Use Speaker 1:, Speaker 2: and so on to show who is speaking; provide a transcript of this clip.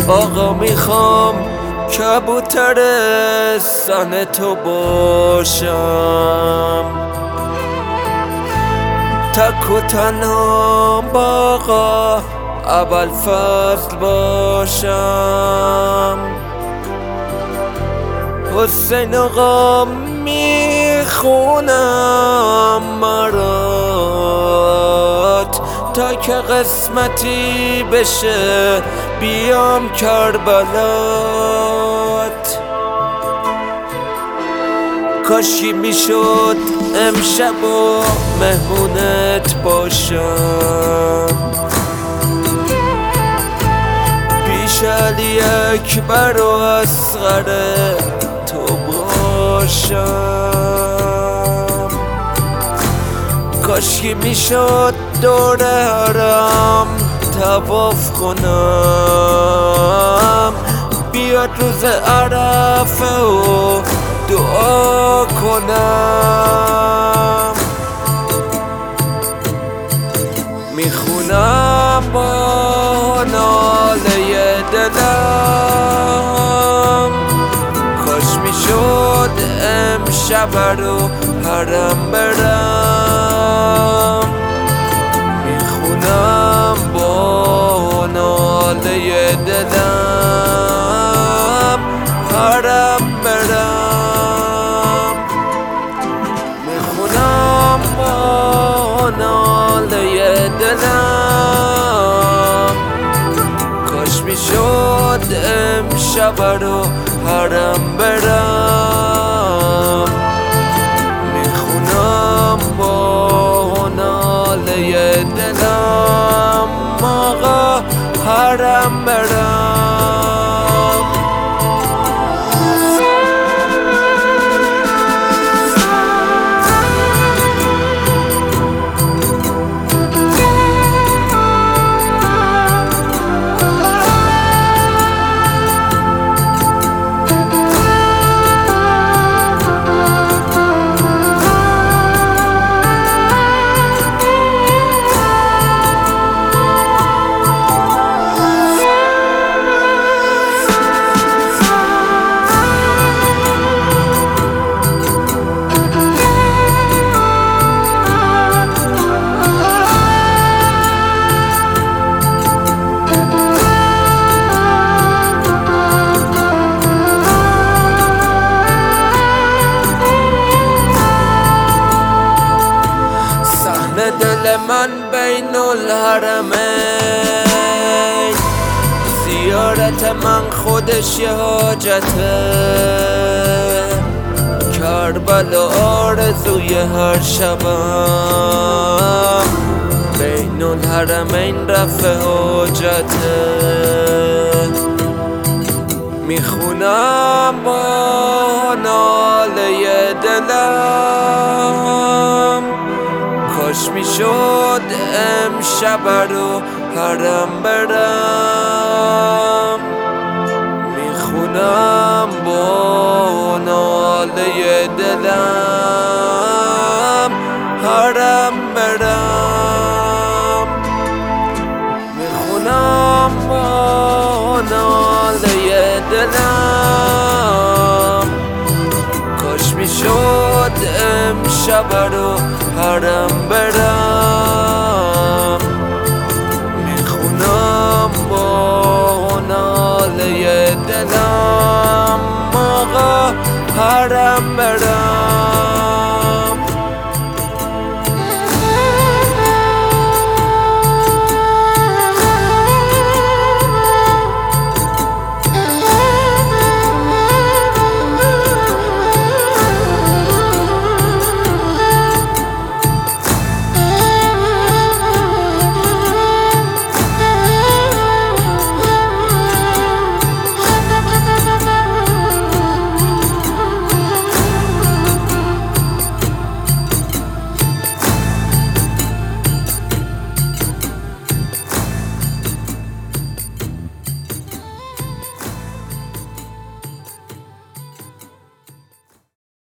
Speaker 1: آقا میخوام کبوتر سن تو باشم، تک و تنها با آقا ابوالفضل باشم. حسین آقا میخونم مرات تا که قسمتی بشه بیام کربلات. کاشی میشد امشب و مهمونت باشم، پیش علی اکبر و اصغر تو باشم. کاشکی میشد دور حرم طواف کنم، بیاد روز عرفه و دعا کنم. میخونم با ناله دلم، کاش میشد امشب رو حرم برم. میخونم با ناله دلم حرم برم. میخونم با ناله دلم، کاش میشد امشب رو حرم برم. میخونم با ناله دلم آقا حرم برم. دل من بین الحرمین، زیارت من خودش یه حاجته، کربلا آرزوی هر شبم، بین الحرمین رفع حاجته. میخونم با ناله دلم، کاش میشد امشب رو حرم برم. میخونم با ناله دلم حرم برم. میخونم با ناله دلم، کاش میشد امشب رو حرم برم.